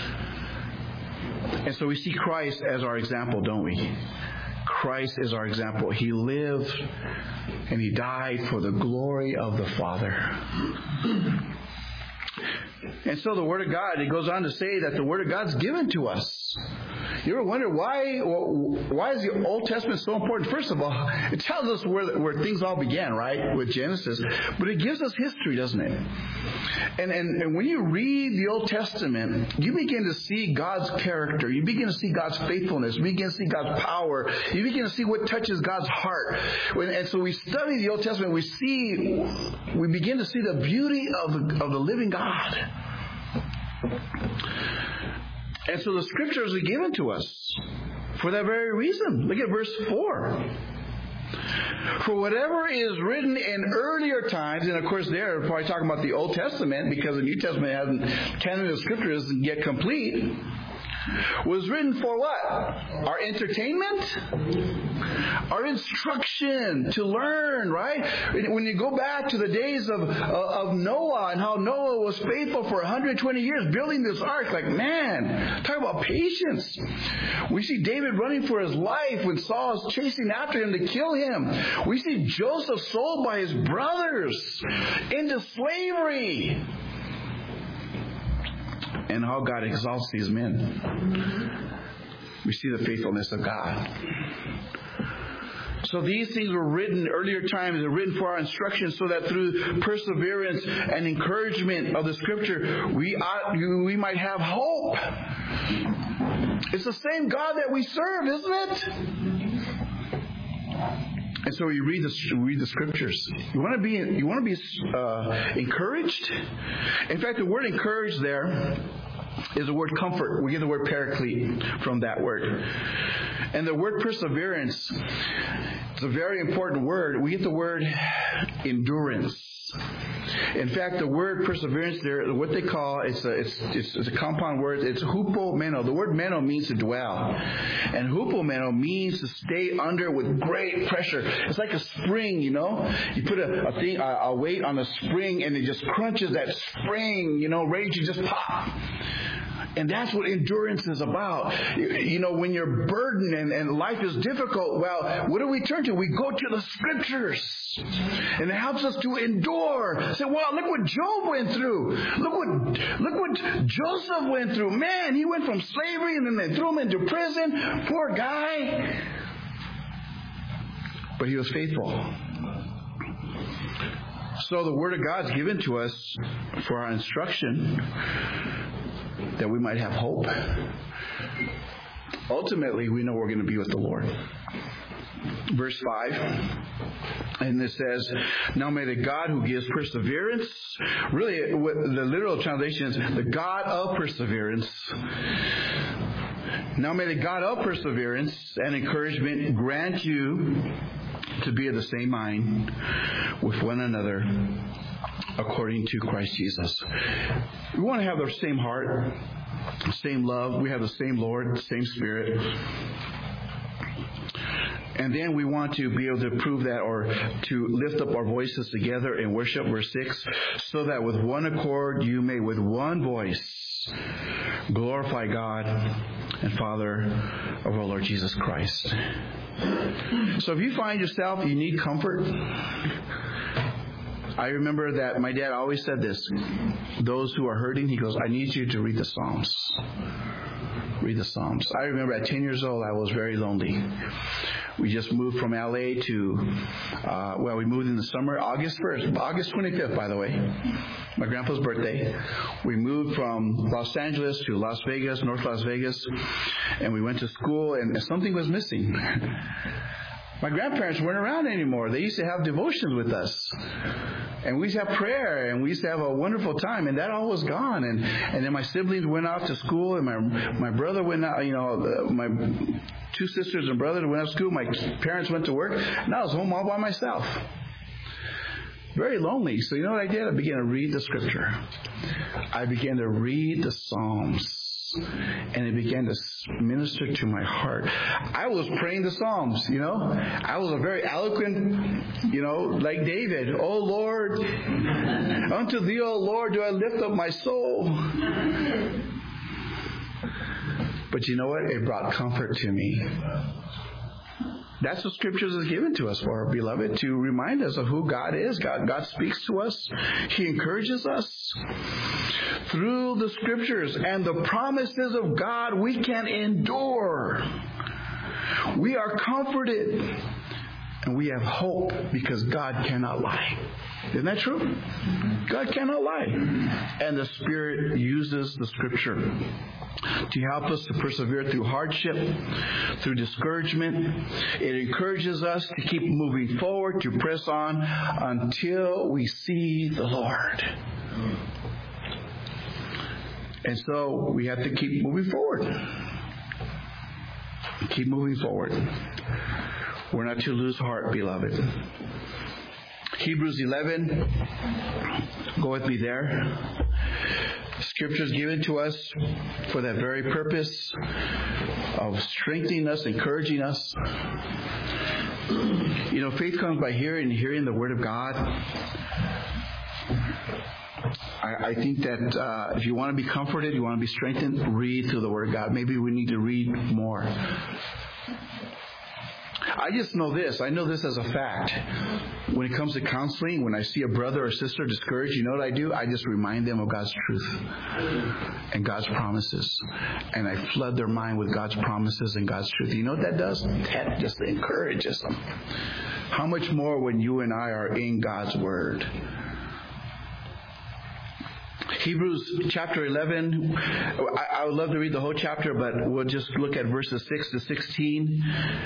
And so we see Christ as our example, don't we? Christ is our example. He lived and He died for the glory of the Father. And so the Word of God, it goes on to say that the Word of God's given to us. You ever wonder why why is the Old Testament so important? First of all, it tells us where, where things all began, right, with Genesis. But it gives us history, doesn't it? And, and, and when you read the Old Testament, you begin to see God's character. You begin to see God's faithfulness. You begin to see God's power. You begin to see what touches God's heart. And so we study the Old Testament. We see, we begin to see the beauty of the, of the living God. And so the Scriptures are given to us for that very reason. Look at verse four. For whatever is written in earlier times, and of course they're probably talking about the Old Testament because the New Testament hasn't, canon of Scripture isn't yet complete, was written for what? Our entertainment? Our instruction to learn, right? When you go back to the days of, of Noah and how Noah was faithful for one hundred twenty years building this ark, like, man, talk about patience. We see David running for his life when Saul is chasing after him to kill him. We see Joseph sold by his brothers into slavery. And how God exalts these men. We see the faithfulness of God. So these things were written earlier times, they're written for our instruction, so that through perseverance and encouragement of the Scripture, we ought, we might have hope. It's the same God that we serve, isn't it? And so you read the read the Scriptures. You want to be you want to be uh, encouraged. In fact, the word "encouraged" there is the word comfort. We get the word paraclete from that word. And the word perseverance is a very important word. We get the word endurance. In fact, the word perseverance there, what they call, it's a, it's, it's, it's a compound word. It's hupomeno. The word meno means to dwell. And hupomeno means to stay under with great pressure. It's like a spring, you know. You put a, a thing, a, a weight on a spring and it just crunches that spring, you know, ready to just pop. And that's what endurance is about. You know, when you're burdened and, and life is difficult, well, what do we turn to? We go to the Scriptures. And it helps us to endure. Say, well, look what Job went through. Look what look what Joseph went through. Man, he went from slavery and then they threw him into prison. Poor guy. But he was faithful. So the Word of God's given to us for our instruction, that we might have hope. Ultimately, we know we're going to be with the Lord. Verse five, and it says, now may the God who gives perseverance, really what the literal translation is, the God of perseverance. Now may the God of perseverance and encouragement grant you to be of the same mind with one another, according to Christ Jesus. We want to have the same heart, same love. We have the same Lord, the same Spirit. And then we want to be able to prove that, or to lift up our voices together in worship, verse six, so that with one accord you may with one voice glorify God and Father of our Lord Jesus Christ. So if you find yourself, you need comfort, I remember that my dad always said this. Those who are hurting, he goes, I need you to read the Psalms. Read the Psalms. I remember at ten years old, I was very lonely. We just moved from L A to, uh, well, we moved in the summer, August first, August twenty-fifth, by the way, my grandpa's birthday. We moved from Los Angeles to Las Vegas, North Las Vegas, and we went to school, and something was missing. My grandparents weren't around anymore. They used to have devotions with us. And we used to have prayer, and we used to have a wonderful time, and that all was gone. And and then my siblings went out to school, and my my brother went out, you know, my two sisters and brother went out to school. My parents went to work, and I was home all by myself. Very lonely. So you know what I did? I began to read the Scripture. I began to read the Psalms. And it began to minister to my heart. I was praying the Psalms, you know. I was a very eloquent, you know, like David. Oh Lord, unto thee, O Lord, do I lift up my soul. But you know what? It brought comfort to me. That's what Scriptures is given to us for, beloved, to remind us of who God is. God, God speaks to us. He encourages us. Through the Scriptures and the promises of God, we can endure. We are comforted. And we have hope because God cannot lie. Isn't that true? God cannot lie. And the Spirit uses the Scripture to help us to persevere through hardship, through discouragement. It encourages us to keep moving forward, to press on until we see the Lord. And so we have to keep moving forward. Keep moving forward. We're not to lose heart, beloved. Hebrews eleven. Go with me there. Scriptures given to us for that very purpose of strengthening us, encouraging us. You know, faith comes by hearing, hearing the Word of God. I, I think that uh, if you want to be comforted, you want to be strengthened, read through the Word of God. Maybe we need to read more. I just know this. I know this as a fact. When it comes to counseling, when I see a brother or sister discouraged, you know what I do? I just remind them of God's truth and God's promises. And I flood their mind with God's promises and God's truth. You know what that does? That just encourages them. How much more when you and I are in God's Word? Hebrews chapter eleven, I, I would love to read the whole chapter, but we'll just look at verses six to sixteen.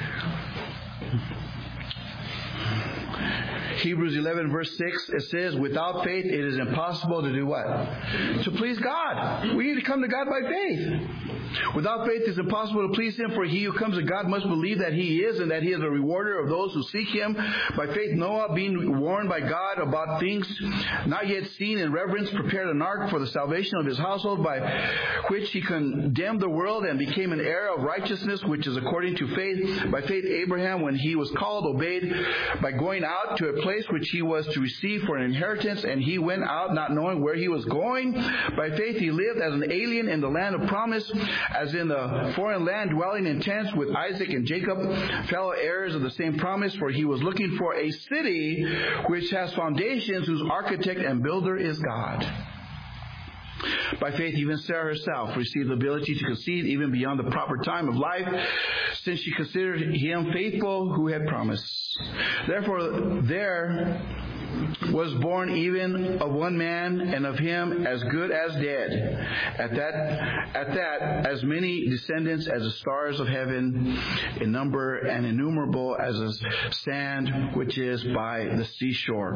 Hebrews eleven verse six, it says, without faith it is impossible to do what? To please God. We need to come to God by faith. Without faith it is impossible to please Him, for he who comes to God must believe that He is, and that He is a rewarder of those who seek Him. By faith Noah, being warned by God about things not yet seen, in reverence prepared an ark for the salvation of his household, by which he condemned the world and became an heir of righteousness, which is according to faith. By faith Abraham, when he was called, obeyed by going out to a place which he was to receive for an inheritance, and he went out not knowing where he was going. By faith he lived as an alien in the land of promise, as in the foreign land, dwelling in tents with Isaac and Jacob, fellow heirs of the same promise, for he was looking for a city which has foundations, whose architect and builder is God. By faith, even Sarah herself received the ability to conceive even beyond the proper time of life, since she considered him faithful who had promised. Therefore, there was born even of one man, and of him as good as dead. At that, at that, as many descendants as the stars of heaven, in number and innumerable as the sand which is by the seashore.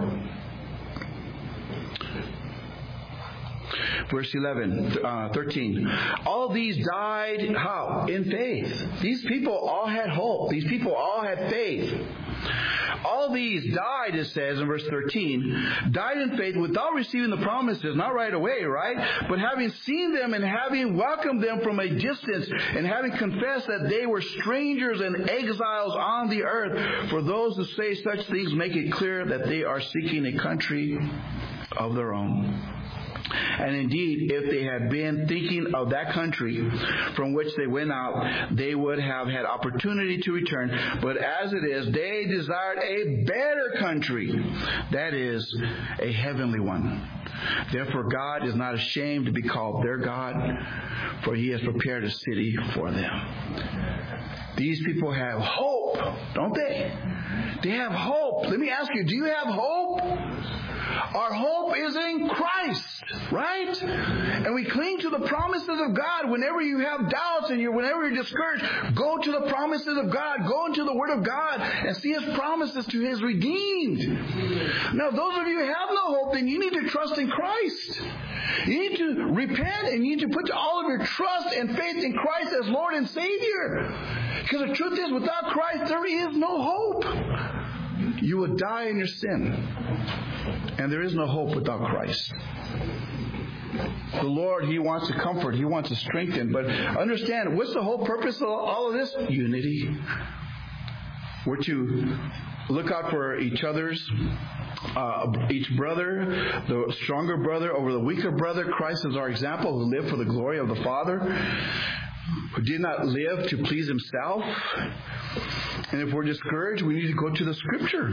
Verse eleven, uh, thirteen. All these died, how? In faith. These people all had hope. These people all had faith. All these died, it says in verse thirteen, died in faith without receiving the promises, not right away, right? But having seen them and having welcomed them from a distance, and having confessed that they were strangers and exiles on the earth. For those who say such things make it clear that they are seeking a country of their own. And indeed, if they had been thinking of that country from which they went out, they would have had opportunity to return. But as it is, they desired a better country, that is, a heavenly one. Therefore, God is not ashamed to be called their God, for He has prepared a city for them. These people have hope, don't they? They have hope. Let me ask you, do you have hope? Our hope is in Christ, right? And we cling to the promises of God. Whenever you have doubts and you're, whenever you're discouraged, go to the promises of God. Go into the Word of God and see His promises to His redeemed. Now, those of you who have no hope, then you need to trust in Christ. You need to repent, and you need to put all of your trust and faith in Christ as Lord and Savior. Because the truth is, without Christ, there is no hope. You will die in your sin. And there is no hope without Christ. The Lord, He wants to comfort. He wants to strengthen. But understand, what's the whole purpose of all of this? Unity. We're to look out for each other's, uh, each brother, the stronger brother over the weaker brother. Christ is our example, who lived for the glory of the Father, who did not live to please Himself. And if we're discouraged, we need to go to the Scripture.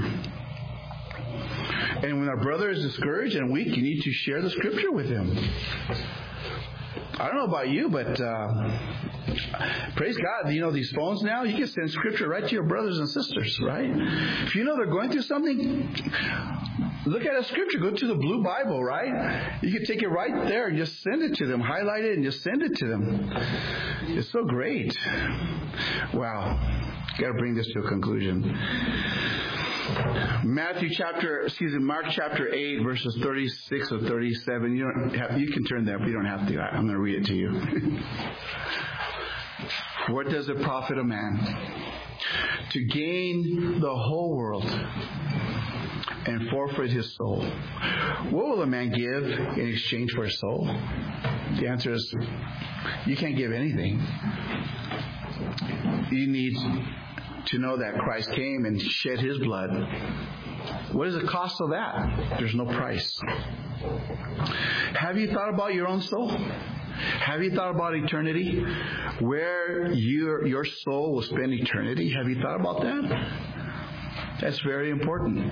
And when our brother is discouraged and weak, you need to share the Scripture with him. I don't know about you, but uh, praise God, you know, these phones now, you can send Scripture right to your brothers and sisters, right? If you know they're going through something, look at a Scripture. Go to the Blue Bible, right? You can take it right there and just send it to them. Highlight it and just send it to them. It's so great. Wow. Got to bring this to a conclusion. Matthew chapter, excuse me, Mark chapter eight, verses thirty-six or thirty-seven. You don't have, you can turn there, but you don't have to. I'm going to read it to you. What does it profit a man to gain the whole world and forfeit his soul? What will a man give in exchange for his soul? The answer is, you can't give anything. You need to know that Christ came and shed His blood. What is the cost of that? There's no price. Have you thought about your own soul? Have you thought about eternity? Where your, your soul will spend eternity? Have you thought about that? That's very important.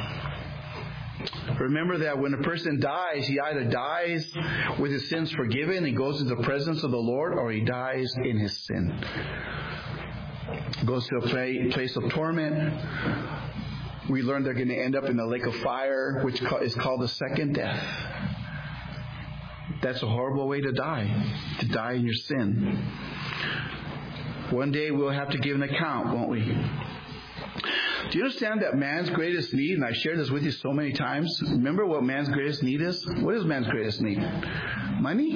Remember that when a person dies, he either dies with his sins forgiven and goes into the presence of the Lord, or he dies in his sin. Goes to a place of torment. We learn they're going to end up in the lake of fire, which is called the second death. That's a horrible way to die, to die in your sin. One day we'll have to give an account, won't we? Do you understand that man's greatest need, and I've shared this with you so many times, remember what man's greatest need is? What is man's greatest need? Money?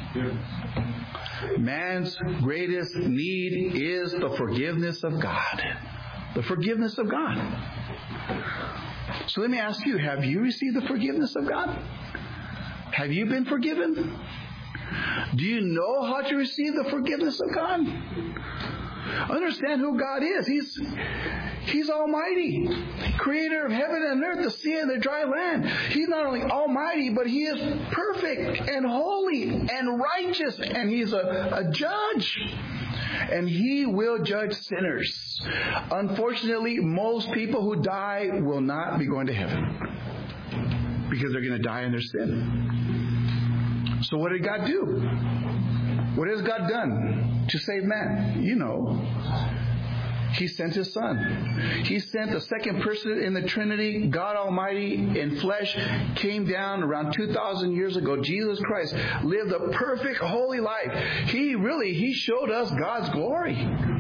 Man's greatest need is the forgiveness of God. The forgiveness of God. So let me ask you, have you received the forgiveness of God? Have you been forgiven? Do you know how to receive the forgiveness of God? Understand who God is. He's He's Almighty, Creator of heaven and earth, the sea and the dry land. He's not only Almighty, but He is perfect and holy and righteous, and He's a, a judge. And He will judge sinners. Unfortunately, most people who die will not be going to heaven because they're going to die in their sin. So what did God do? What has God done to save man? You know. He sent His Son. He sent the second person in the Trinity, God Almighty in flesh, came down around two thousand years ago. Jesus Christ lived a perfect, holy life. He really, He showed us God's glory.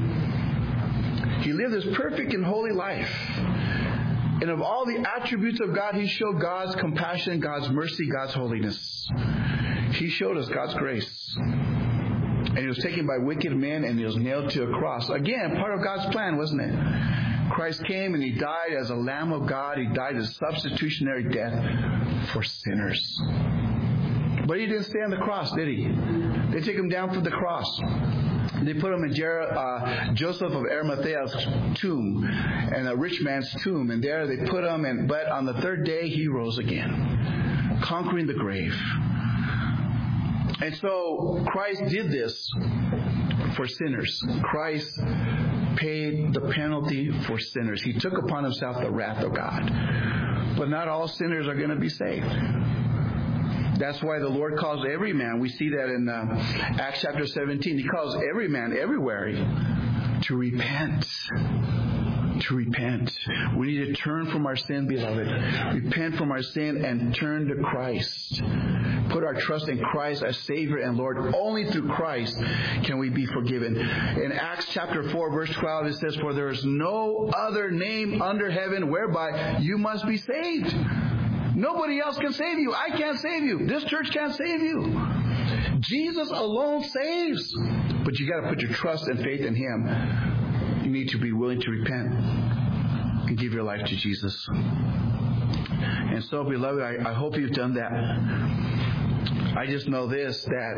He lived this perfect and holy life. And of all the attributes of God, He showed God's compassion, God's mercy, God's holiness. He showed us God's grace. And He was taken by wicked men and He was nailed to a cross. Again, part of God's plan, wasn't it? Christ came and He died as a Lamb of God. He died a substitutionary death for sinners. But He didn't stay on the cross, did He? They took Him down from the cross. They put Him in Jer- uh, Joseph of Arimathea's tomb, and a rich man's tomb. And there they put Him, and but on the third day He rose again, conquering the grave. And so Christ did this for sinners. Christ paid the penalty for sinners. He took upon Himself the wrath of God. But not all sinners are going to be saved. That's why the Lord calls every man. We see that in uh, Acts chapter seventeen. He calls every man everywhere to repent. To repent. We need to turn from our sin, beloved. Repent from our sin and turn to Christ. Put our trust in Christ as Savior and Lord. Only through Christ can we be forgiven. In Acts chapter four, verse twelve, it says, "For there is no other name under heaven whereby you must be saved." Nobody else can save you. I can't save you. This church can't save you. Jesus alone saves. But you got to put your trust and faith in Him. You need to be willing to repent and give your life to Jesus. And so, beloved, I, I hope you've done that. I just know this, that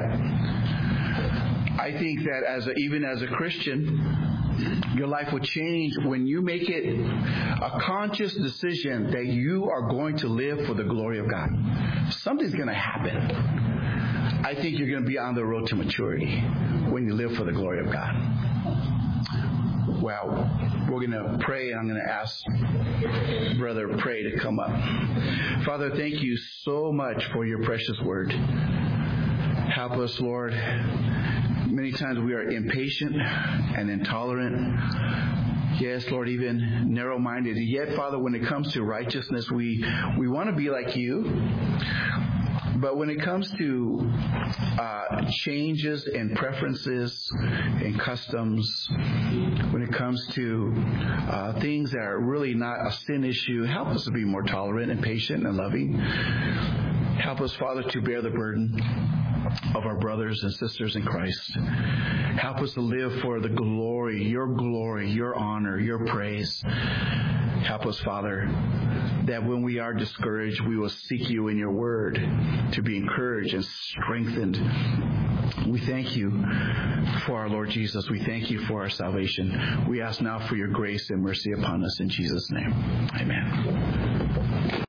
I think that as a, even as a Christian, your life will change when you make it a conscious decision that you are going to live for the glory of God. Something's going to happen. I think you're going to be on the road to maturity when you live for the glory of God. Well, we're going to pray, and I'm going to ask Brother Pray to come up. Father, thank you so much for your precious word. Help us, Lord. Many times we are impatient and intolerant. Yes, Lord, even narrow-minded. Yet, Father, when it comes to righteousness, we, we want to be like you. But when it comes to uh, changes in preferences and customs, when it comes to uh, things that are really not a sin issue, help us to be more tolerant and patient and loving. Help us, Father, to bear the burden of our brothers and sisters in Christ. Help us to live for the glory, your glory, your honor, your praise. Help us, Father, that when we are discouraged, we will seek you in your word to be encouraged and strengthened. We thank you for our Lord Jesus. We thank you for our salvation. We ask now for your grace and mercy upon us in Jesus' name. Amen.